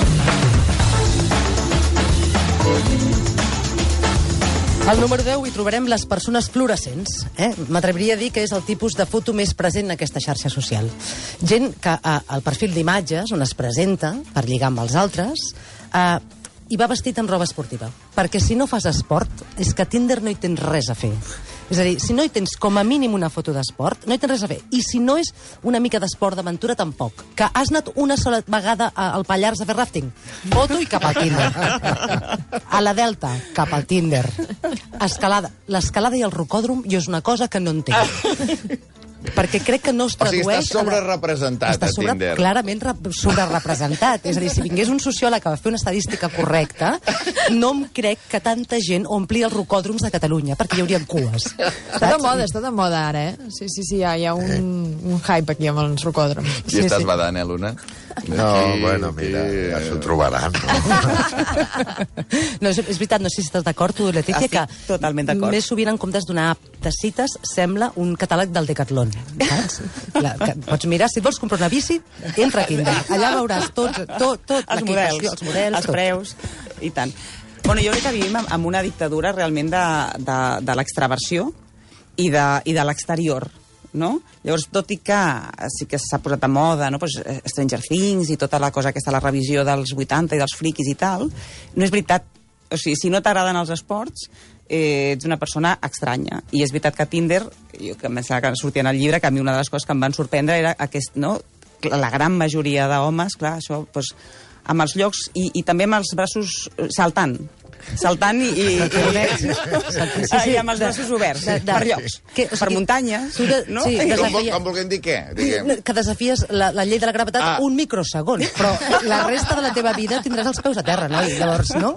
Al número deu hi trobarem les persones fluorescents. Eh? M'atreviria a dir que és el tipus de foto més present en aquesta xarxa social. Gent que eh, al perfil d'imatges, on es presenta per lligar amb els altres, eh, i va vestit amb roba esportiva. Perquè si no fas esport, és que a Tinder no hi tens res a fer. És a dir, si no hi tens com a mínim una foto d'esport, no hi tens res a fer. I si no és una mica d'esport d'aventura, tampoc. Que has anat una sola vegada al Pallars a fer rafting, foto i cap al Tinder. A la Delta, cap al Tinder. Escalada. L'escalada i el rocòdrom jo és una cosa que no entenc. perquè crec que no es O sigui, tradueix... està sobrerepresentat Està a sobre, Tinder. clarament re- sobrerepresentat. És a dir, si vingués un sociòleg que va fer una estadística correcta, no em crec que tanta gent ompli els rocòdroms de Catalunya, perquè hi haurien cues. Està de moda, està de moda ara, eh? Sí, sí, sí, hi ha, hi ha un, un hype aquí amb els rocòdroms. I Sí, estàs sí. badant, eh, Luna? No, Aquí, bueno, aquí, mira, ja eh, s'ho trobaran, no? No, és, és veritat, no sé si estàs d'acord, tu, Letícia, Estic que totalment d'acord. més sovint en comptes d'una app de cites sembla un catàleg del Decathlon, saps? La, que pots mirar, si et vols comprar una bici, entra a Tinder. Allà veuràs tot, tot, tot els l'equipació, models, els models, els tot. preus, i tant. Bueno, jo crec que vivim amb- amb una dictadura realment de, de, de l'extraversió i de, i de l'exterior, no? Llavors, tot i que sí que s'ha posat de moda, no? Pues, eh, Stranger Things i tota la cosa aquesta, la revisió dels vuitanta i dels friquis i tal, no és veritat. O sigui, si no t'agraden els esports, eh, ets una persona estranya. I és veritat que Tinder, jo que em sembla que sortia en el llibre, que a mi una de les coses que em van sorprendre era aquest, no? La gran majoria d'homes, clar, això, doncs, amb els llocs i, i també amb els braços saltant. Saltant i, i, i, Sí, sí. i amb els braços oberts, De- de- per llocs, que, o per sigui, muntanyes, tu de- no? sí, Com, desafia- vol, com volguem dir què? Diguem. Que desafies la, la llei de la gravetat Ah. un microsegon, però la resta de la teva vida tindràs els peus a terra, no? I llavors, no?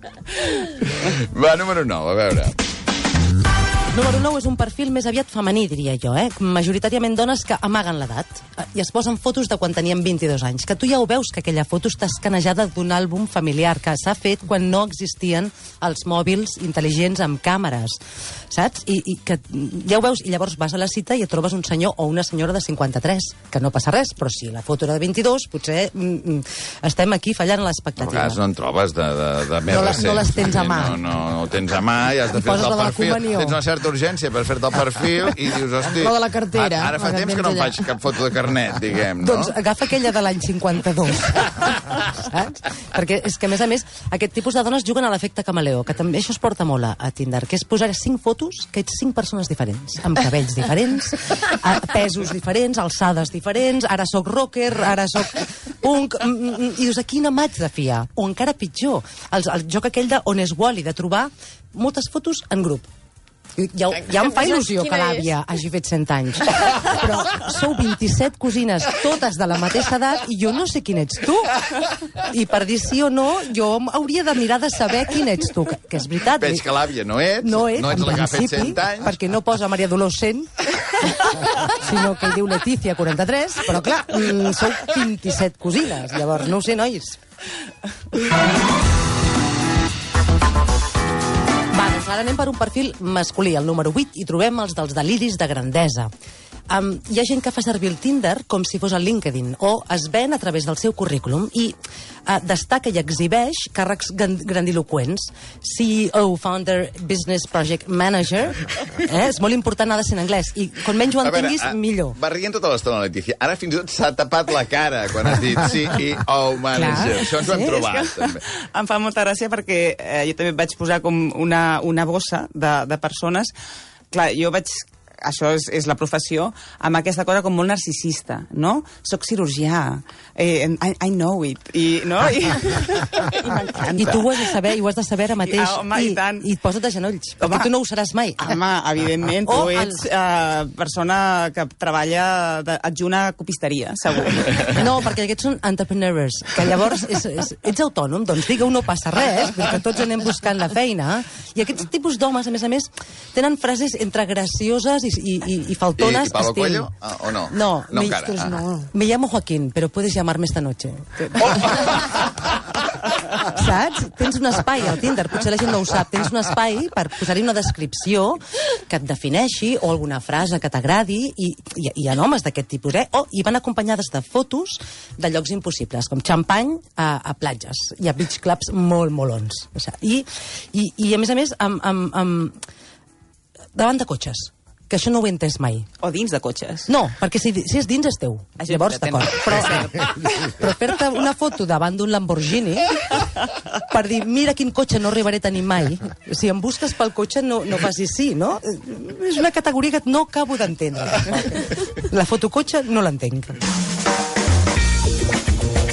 Va, número nou, a veure. Número nou és un perfil més aviat femení, diria jo, eh? Majoritàriament dones que amaguen l'edat eh, i es posen fotos de quan tenien vint-i-dos anys, que tu ja ho veus que aquella foto està escanejada d'un àlbum familiar que s'ha fet quan no existien els mòbils intel·ligents amb càmeres, saps? I, i que ja ho veus, i llavors vas a la cita i et trobes un senyor o una senyora de cinquanta-tres, que no passa res, però si la foto era de vint-i-dos, potser mm, mm, estem aquí fallant a A l'expectativa. vegades no en trobes de, de, de més No la- recents. no les tens a mà. No, no, no ho tens a mà i has de I fer poses el la de la perfil. comunió. Tens una certa urgència per fer-te el perfil i dius, hosti... La de la cartera, Ara, ara fa la que temps que tens no em allà. faig cap foto de carnet, diguem, no? Doncs agafa aquella de l'any cinquanta-dos, saps? Perquè és que, a més a més, aquest tipus de dones juguen a l'efecte camaleó, que també això es porta molt a, a Tinder, que és posar cinc fotos que ets cinc persones diferents, amb cabells diferents, a pesos diferents, alçades diferents, ara sóc rocker, ara sóc punk, mm, mm, i dius, a quina m'haig de fiar? O encara pitjor, el, el joc aquell de On és Wally, de trobar moltes fotos en grup. Ja, ja em fa il·lusió que Quina l'àvia hagi fet cent anys. Però sou vint-i-set cosines, totes de la mateixa edat, i jo no sé quin ets tu. I per dir sí o no, jo hauria de mirar de saber quin ets tu. Que, que és veritat. Veig que l'àvia no ets, no ets, no ets en la que ha fet principi, cent anys. perquè no posa Maria Dolors cent, sinó que hi diu Letícia quaranta-tres, però clar, mm, sou vint-i-set cosines. Llavors, no ho sé, nois. Va, doncs ara anem per un perfil masculí, el número vuit, i trobem els dels deliris de grandesa. Um, hi ha gent que fa servir el Tinder com si fos el LinkedIn, o es ven a través del seu currículum i uh, destaca i exhibeix càrrecs gran grandiloquents. C E O, Founder, Business Project Manager. Eh? És molt important, ha de ser en anglès. I com menys ho A veure, entenguis, ah, millor. va rient tota l'estona, Letícia. Ara fins i tot s'ha tapat la cara quan has dit C E O manager. Clar, Això ens ho hem sí, és trobat, també. Em fa molta gràcia perquè eh, jo també vaig posar com una, una bossa de, de persones. Clar, jo vaig... Això és, és la professió, amb aquesta cosa com molt narcisista, no? Soc cirurgià, eh, I, I know it, i, no? I, i m'encanta. I tu ho has de saber, i ho has de saber ara mateix. I, home, i tant. I et posa't de genolls, perquè Home. tu no ho seràs mai. Home, evidentment, tu O ets el- eh, persona que treballa de, adjuna a copisteria, segur. No, perquè aquests són entrepreneurs, que llavors és, és, ets autònom, doncs digue-ho, no passa res, perquè tots anem buscant la feina, i aquests tipus d'homes, a més a més, tenen frases entre gracioses i, i, i, i faltones. I- i Pablo estil- Coelho? Ah, o no? No, No me, encara, ah. no. Me llamo Joaquín, però puedes llamarme esta noche. Saps? Tens un espai al Tinder, potser la gent no ho sap, tens un espai per posar-hi una descripció que et defineixi o alguna frase que t'agradi, i, i hi ha homes d'aquest tipus, eh? O i van acompanyades de fotos de llocs impossibles, com xampany a, a platges. Hi ha beach clubs molt molons. O sigui, i, i, I a més a més, amb, amb, amb, davant de cotxes, que això no ho he entès mai. O dins de cotxes. No, perquè si, si és dins és teu. Això Llavors, ja d'acord. Però, però fer-te una foto davant d'un Lamborghini per dir, mira quin cotxe no arribaré a tenir mai. Si em busques pel cotxe, no, no facis sí, no? És una categoria que no acabo d'entendre. La fotocotxe no l'entenc.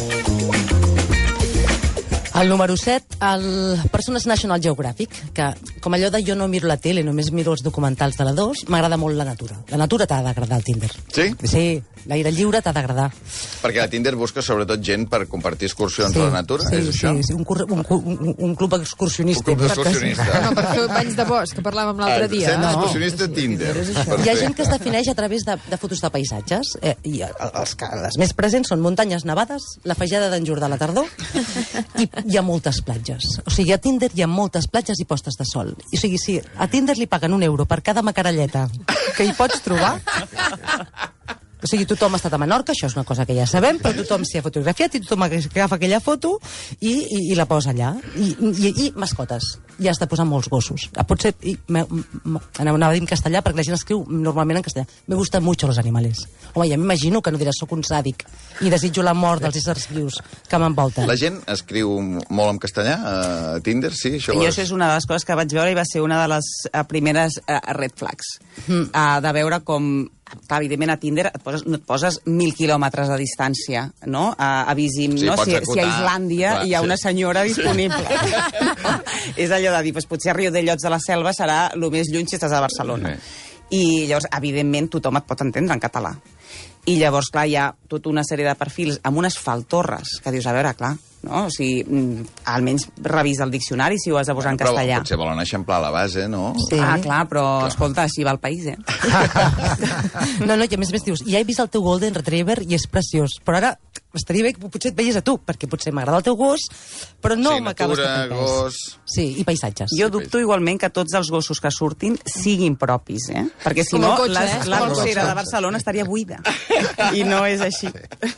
El número set, el Persones National Geographic, que com allò de jo no miro la tele, només miro els documentals de la dos, m'agrada molt la natura. La natura t'ha d'agradar, el Tinder. Sí? Sí, l'aire lliure t'ha d'agradar. Perquè a Tinder busca sobretot gent per compartir excursions Sí, a la natura, sí, és això? sí, sí, un, cur- un, cu- un, un club excursionista. Un club d'excursionista. No, per fer banys de bosc, que parlàvem l'altre dia. Centre No. excursionista Tinder. és això. Hi ha Perfecte. gent que es defineix a través de, de fotos de paisatges. Eh, i els, que- les més presents són muntanyes nevades, la fageda d'en Jordà a la tardor, i hi ha moltes platges. O sigui, a Tinder hi ha moltes platges i postes de sol. I, o sigui, si a Tinder li paguen un euro per cada macarelleta que hi pots trobar... O sigui, tothom ha estat a Menorca, això és una cosa que ja sabem, però tothom s'hi ha fotografiat i tothom agafa aquella foto i, i, i la posa allà. I, i, i mascotes. I has de posar molts gossos. Ah, potser... I, me, me, anava a dir en castellà, perquè la gent escriu normalment en castellà. Me gustan mucho los animales. Home, ja m'imagino que no diràs soc un sàdic i desitjo la mort dels éssers vius que m'envolten. La gent escriu molt en castellà a Tinder, sí? Això Jo és- això és una de les coses que vaig veure i va ser una de les eh, primeres eh, red flags. Mm. Uh, de veure com... Clar, evidentment, a Tinder et poses, no et poses mil quilòmetres de distància, no? A, avisim, Sí, no? pots Si, acotar. si a Islàndia Clar, hi ha sí. una senyora disponible. No? És allò de dir, pues, potser a Riu de Llots de la Selva serà el més lluny si estàs a Barcelona. I llavors, evidentment, tothom et pot entendre en català. I llavors, clar, hi ha tota una sèrie de perfils amb unes faltorres que dius, a veure, clar, no? O sigui, mm, almenys revisa el diccionari si ho has de posar en Però castellà. potser volen eixamplar la base, no? Sí. Ah, clar, però, escolta, així va el país, eh? No, no, i a més a més dius, ja he vist el teu Golden Retriever i és preciós, però ara estaria bé que potser et veies a tu, perquè potser m'agrada el teu gos, però no Sí, m'acabes de natura, fer pes. gos... Sí, i paisatges. Jo dubto igualment que tots els gossos que surtin siguin propis, eh? Perquè si Com no, el cotxe, les, eh? la Com el gossera cotxe. de Barcelona estaria buida. I no és així.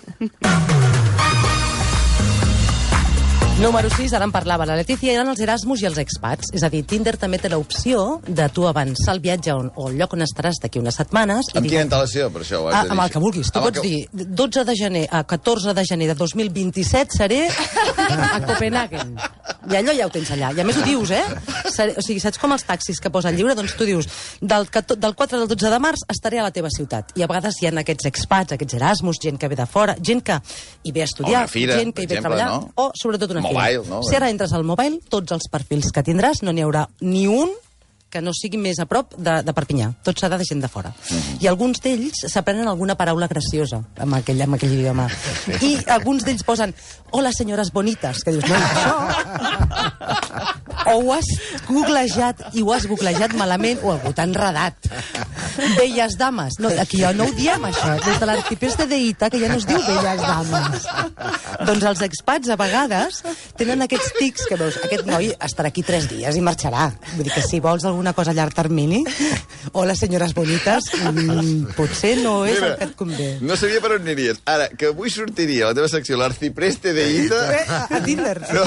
Número sis, ara en parlava la Letícia, eren els Erasmus i els expats. És a dir, Tinder també té l'opció de tu avançar el viatge on, o el lloc on estaràs d'aquí unes setmanes. Amb i quina dir- antelació, per això ho has Ah, de dir? amb el que vulguis. Tu Amb el pots que- dir, dotze de gener a catorze de gener de dos mil vint-i-set seré a Copenhagen. I allò ja ho tens allà. I a més ho dius, eh? Seré, o sigui, saps com els taxis que posen lliure? Doncs tu dius, del, cato- del quatre al dotze de març estaré a la teva ciutat. I a vegades hi ha aquests expats, aquests Erasmus, gent que ve de fora, gent que hi ve a estudiar, O una fira, gent que hi per ve a exemple, treballar, no? o sobretot una Mobile, fira. no? Si ara entres al mobile, tots els perfils que tindràs, no n'hi haurà ni un que no sigui més a prop de, de Perpinyà. Tot serà de gent de fora. Mhm. I alguns d'ells s'aprenen alguna paraula graciosa amb aquell, amb aquell idioma. I alguns d'ells posen hola, senyores bonites, que dius, no, això... O ho has googlejat i ho has googlejat malament o algú t'ha enredat. Belles dames. No, aquí ja no ho diem, això. Des de l'arquipeste d'Ita, que ja no es diu belles dames. Doncs els expats, a vegades, tenen aquests tics que veus, aquest noi estarà aquí tres dies i marxarà. Vull dir que si vols alguna cosa a llarg termini, hola, senyores bonites, mmm, potser no és el que et convé. No sabia per on aniries. Ara, que avui sortiria a la teva secció l'arcipreste de Ita... A, a Tinder. No.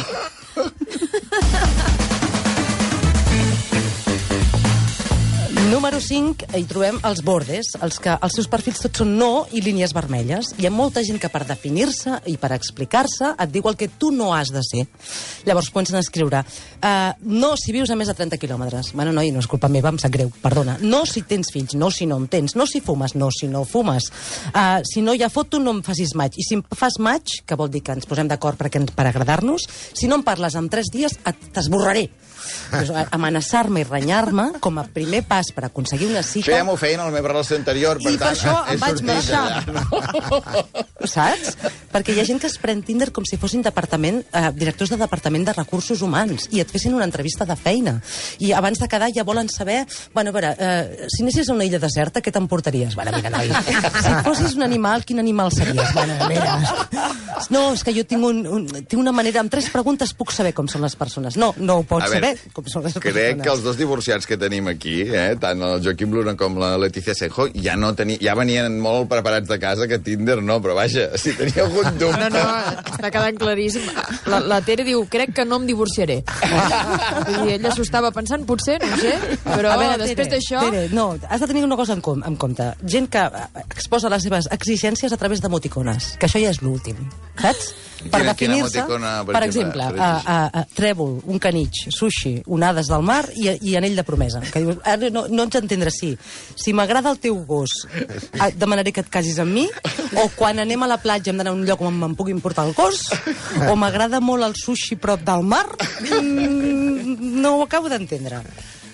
Número cinc, hi trobem els bordes, els que els seus perfils tots són no i línies vermelles. Hi ha molta gent que per definir-se i per explicar-se et diu el que tu no has de ser. Llavors comencen a escriure uh, no si vius a més de trenta quilòmetres. Bueno, noi, no és culpa meva, em sap greu, perdona. No si tens fills, no si no en tens. No si fumes, no si no fumes. Uh, si no hi ha foto, no em facis maig. I si em fas maig, que vol dir que ens posem d'acord per, per agradar-nos, si no em parles en tres dies, et- t'esborraré. Doncs, amenaçar-me i renyar-me com a primer pas per aconseguir una cita... Això ja m'ho feien a la meva relació anterior, per I per tant... això he em vaig sortit marxar. d'allà. Saps? Perquè hi ha gent que es pren Tinder com si fossin departament, eh, directors de departament de recursos humans i et fessin una entrevista de feina. I abans de quedar ja volen saber... Bueno, a veure, eh, si anessis a una illa deserta, què t'emportaries? Bueno, mira, noi, si fossis un animal, quin animal series? Bueno, mira... No, és que jo tinc, un, un, tinc una manera... Amb tres preguntes puc saber com són les persones. No, no ho pots A veure, saber com són les crec persones. que els dos divorciats que tenim aquí, eh, tant el Joaquim Luna com la Letícia Senjo, ja, no teni... ja venien molt preparats de casa, que Tinder no, però vaja, si tenia algun dubte... No, no, està quedant claríssim. La, la Tere diu, crec que no em divorciaré. I ella s'ho estava pensant, potser, no sé, però A veure, després Tere, d'això... Tere, no, has de tenir una cosa en, com, en compte. Gent que eh, exposa les seves exigències a través d'emoticones, que això ja és l'últim. saps? Per definir-se, per exemple, a, a, a, trèvol, un canitx, sushi, onades del mar i, i anell de promesa. Que dius, ara no, no ens entendràs, sí. Si m'agrada el teu gos, demanaré que et casis amb mi, o quan anem a la platja hem d'anar a un lloc on me'n puguin portar el gos, o m'agrada molt el sushi prop del mar, mm, no ho acabo d'entendre.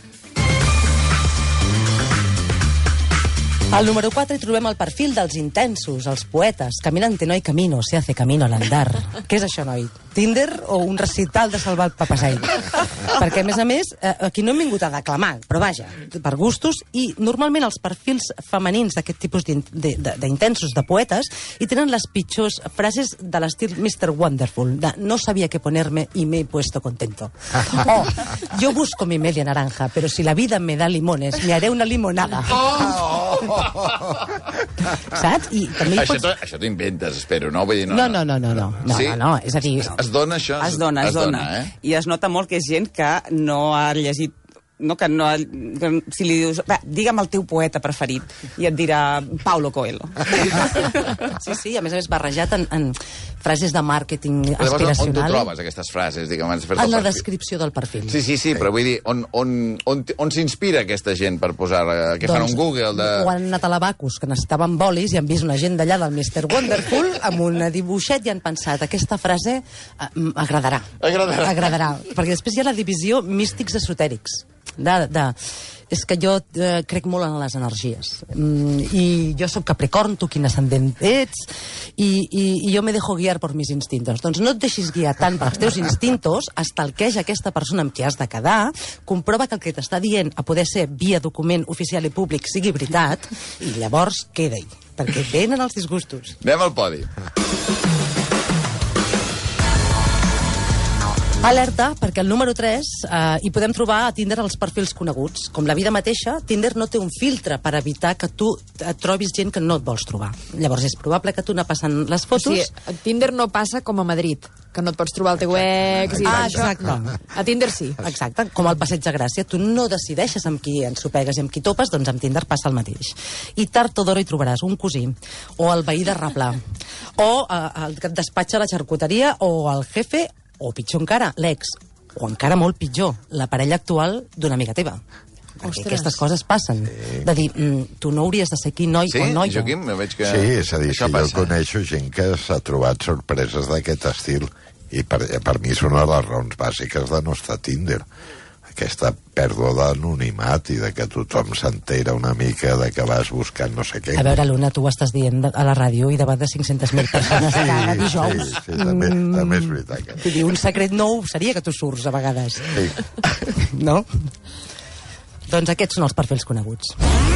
Al número quatre hi trobem el perfil dels intensos, els poetes. Caminante no hay camino, se hace camino al andar. Què és això, noi? Tinder o un recital de Salvat Papasseit? Perquè, a més a més, aquí no hem vingut a declamar, però vaja, per gustos, i normalment els perfils femenins d'aquest tipus d'intensos, de poetes, hi tenen les pitjors frases de l'estil mister Wonderful, de no sabia què ponerme i me he puesto contento. O, yo busco mi media naranja, pero si la vida me da limones, me haré una limonada. Saps? I també això pots... això t'ho inventes, espero, no? Vull dir, no, no, no, no, no, no, sí? no, no, és a dir... Es dona això? Es dona, es, es dona. dona eh? I es nota molt que és gent que no ha llegit no, que no, que si li dius, va, digue'm el teu poeta preferit, i et dirà Paulo Coelho. Sí, sí, a més a més barrejat en, en frases de màrqueting però aspiracional. On tu trobes aquestes frases? Digue'm, en la descripció del perfil. Sí, sí, sí, però vull dir, on, on, on, on s'inspira aquesta gent per posar, que doncs, fan un Google de... O han anat a l'Abacus, que necessitaven bolis, i han vist una gent d'allà del mister Wonderful amb un dibuixet i han pensat, aquesta frase eh, agradarà. Agradarà. Agradarà. Perquè després hi ha la divisió místics esotèrics. De, de, és que jo eh, crec molt en les energies mm, i jo sóc Capricorn, tu quin ascendent ets i, i, i jo me dejo guiar por mis instintos. Doncs no et deixis guiar tant pels teus instintos, estalqueja aquesta persona amb qui has de quedar, comprova que el que t'està dient a poder ser via document oficial i públic sigui veritat i llavors queda-hi, perquè venen els disgustos. Anem al podi. Alerta, perquè el número tres eh, hi podem trobar a Tinder els perfils coneguts. Com la vida mateixa, Tinder no té un filtre per evitar que tu et trobis gent que no et vols trobar. Llavors és probable que tu anar passant les fotos... O sigui, a Tinder no passa com a Madrid, que no et pots trobar el teu ex... I ah, això. exacte. A Tinder sí. Exacte, com al Passeig de Gràcia. Tu no decideixes amb qui ensopegues i amb qui topes, doncs amb Tinder passa el mateix. I tard o d'hora hi trobaràs un cosí, o el veí de Replà, o eh, el que et despatxa a la xarcuteria, o el jefe, o pitjor encara, l'ex, o encara molt pitjor, la parella actual d'una amiga teva. Perquè Ostres. aquestes coses passen. Sí. De dir, mm, tu no hauries de ser aquí noi sí? o noia. Sí, Joaquim, veig que... Sí, és a dir, això que passa. jo coneixo gent que s'ha trobat sorpreses d'aquest estil i per, per mi és una de les raons bàsiques de no estar a Tinder. Aquesta pèrdua d'anonimat i de que tothom s'entera una mica de que vas buscant no sé què. A veure, Luna, tu ho estàs dient a la ràdio i davant de cinc-centes mil persones sí, cada dijous. Sí, sí, també, mm, també és veritat. Que... Vull dir, un secret nou seria que tu surts a vegades. Sí. No? Doncs aquests són els perfils coneguts.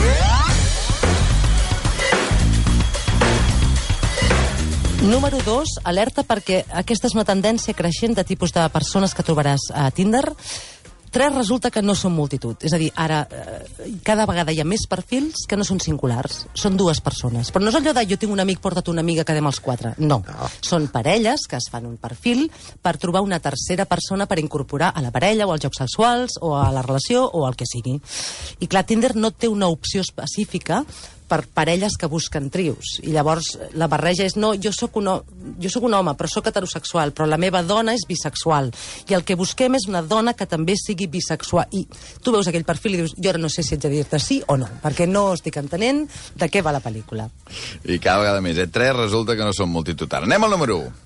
Número dos, alerta perquè aquesta és una tendència creixent de tipus de persones que trobaràs a Tinder. Tres, resulta que no són multitud. És a dir, ara, eh, cada vegada hi ha més perfils que no són singulars. Són dues persones. Però no és allò de jo tinc un amic, porta't una amiga, quedem els quatre. No. no. Són parelles que es fan un perfil per trobar una tercera persona per incorporar a la parella o als jocs sexuals o a la relació o al que sigui. I clar, Tinder no té una opció específica per parelles que busquen trios. I llavors la barreja és, no, jo sóc un, jo sóc un home, però sóc heterosexual, però la meva dona és bisexual. I el que busquem és una dona que també sigui bisexual. I tu veus aquell perfil i dius, jo ara no sé si haig de dir-te sí o no, perquè no estic entenent de què va la pel·lícula. I cada vegada més, eh? Tres resulta que no són multitud. Ara anem al número u.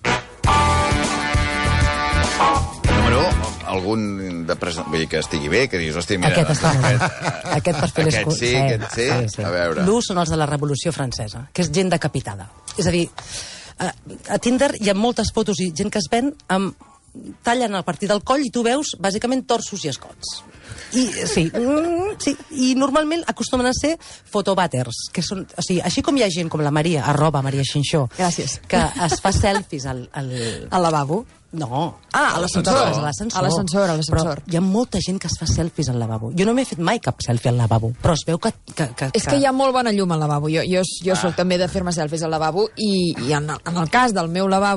Número u, algun de pres... vull dir que estigui bé, que diguis, hosti, mira... Aquest està molt bé. Aquest, aquest perfil aquest és... sí, aquest sí. sí, sí. A veure. L'u són els de la Revolució Francesa, que és gent decapitada. És a dir, a, a Tinder hi ha moltes fotos i gent que es ven amb... tallen a partir del coll i tu veus, bàsicament, torsos i escots. I, sí, mm, sí, i normalment acostumen a ser fotobàters, que són, o sigui, així com hi ha gent com la Maria, arroba Maria Xinxó, Gràcies. que es fa selfies al... al... Al lavabo? No. Ah, a l'ascensor. A l'ascensor. A l'ascensor, a l'ascensor. Però hi ha molta gent que es fa selfies al lavabo. Jo no m'he fet mai cap selfie al lavabo, però es veu que... que, que És que hi ha molt bona llum al lavabo. Jo, jo, jo Ah. soc també de fer-me selfies al lavabo i, i en, el, en el cas del meu lavabo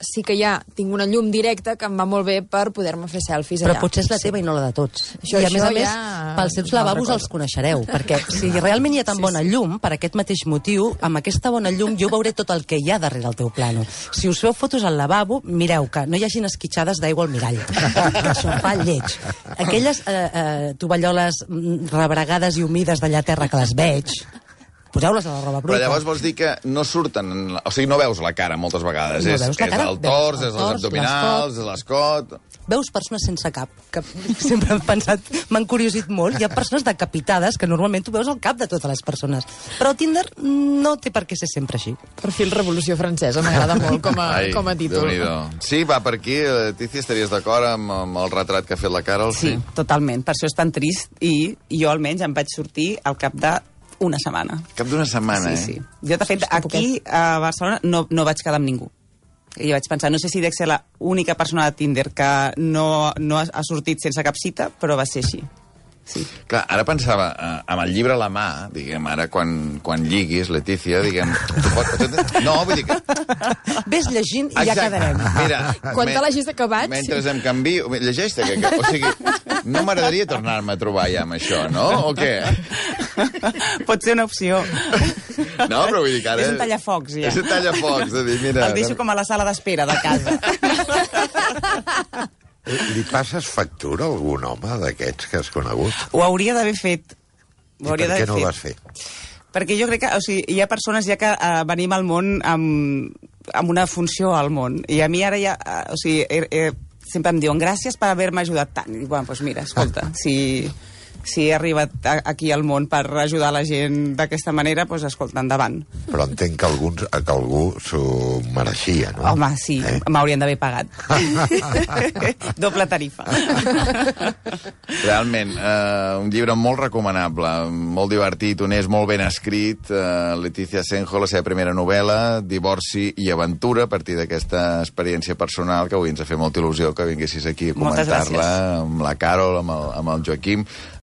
sí que ja tinc una llum directa que em va molt bé per poder-me fer selfies allà. Però potser és la teva i no la de tots. Això- I a més això a més, ja pels seus és una altra lavabos cosa. els coneixereu, perquè si realment hi ha tan bona llum, per aquest mateix motiu, amb aquesta bona llum jo veuré tot el que hi ha darrere el teu plano. Si us feu fotos al lavabo, mireu que no hi hagin esquitxades d'aigua al mirall, que això fa lleig. Aquelles eh, eh, tovalloles mm, rebregades i humides d'allà a terra que les veig, poseu-les a la roba bruta. Però llavors vols dir que no surten... O sigui, no veus la cara moltes vegades. No és, veus la és cara, el veus tors, el és els tors, abdominals, l'escot... Veus persones sense cap, que sempre he pensat, m'han curiosit molt. Hi ha persones decapitades que normalment tu veus el cap de totes les persones. Però Tinder no té per què ser sempre així. Perfil Revolució Francesa, m'agrada molt com a, Ai, com a títol. Déu-n'hi-do. Sí, va per aquí. Letícia, estaries d'acord amb, amb el retrat que ha fet la Carol? Sí, totalment. Per això és tan trist i jo almenys em vaig sortir al cap de una setmana. Cap d'una setmana, Sí, sí. eh? Jo, de fet, aquí a Barcelona no, no vaig quedar amb ningú. I vaig pensar, no sé si dec ser la única persona de Tinder que no, no ha, ha sortit sense cap cita, però va ser així. Sí. Clar, ara pensava, eh, amb el llibre a la mà, diguem, ara quan, quan lliguis, Letícia, diguem... Tu pots, no, vull dir que... Ves llegint i ja Exacte. quedarem. Mira, Quan me- te l'hagis acabat, Mentre sí. em canvio... Llegeix-te, que, que, o sigui, no m'agradaria tornar-me a trobar ja amb això, no? O què? Pot ser una opció. No, però vull dir que ara... És un tallafocs, ja. És un tallafocs, de dir, mira... El deixo com a la sala d'espera de casa. Li passes factura a algun home d'aquests que has conegut? Ho hauria d'haver fet. I Ho per hauria què d'haver no ho fet. vas fer? Perquè jo crec que o sigui, hi ha persones ja que uh, venim al món amb, amb una funció al món. I a mi ara ja... Uh, o sigui, eh, eh, sempre em diuen gràcies per haver-me ajudat tant. I dic, bueno, doncs mira, escolta, si, si he arribat a, aquí al món per ajudar la gent d'aquesta manera, doncs escolta, endavant. Però entenc que, alguns, que algú s'ho mereixia, no? Home, sí, Eh? m'haurien d'haver pagat. Doble tarifa. Realment, eh, un llibre molt recomanable, molt divertit, honest, molt ben escrit. Eh, Letícia Senjo, la seva primera novel·la, Divorci i aventura, a partir d'aquesta experiència personal, que avui ens ha fet molta il·lusió que vinguessis aquí a Moltes comentar-la gràcies. amb la Carol, amb el, amb el Joaquim.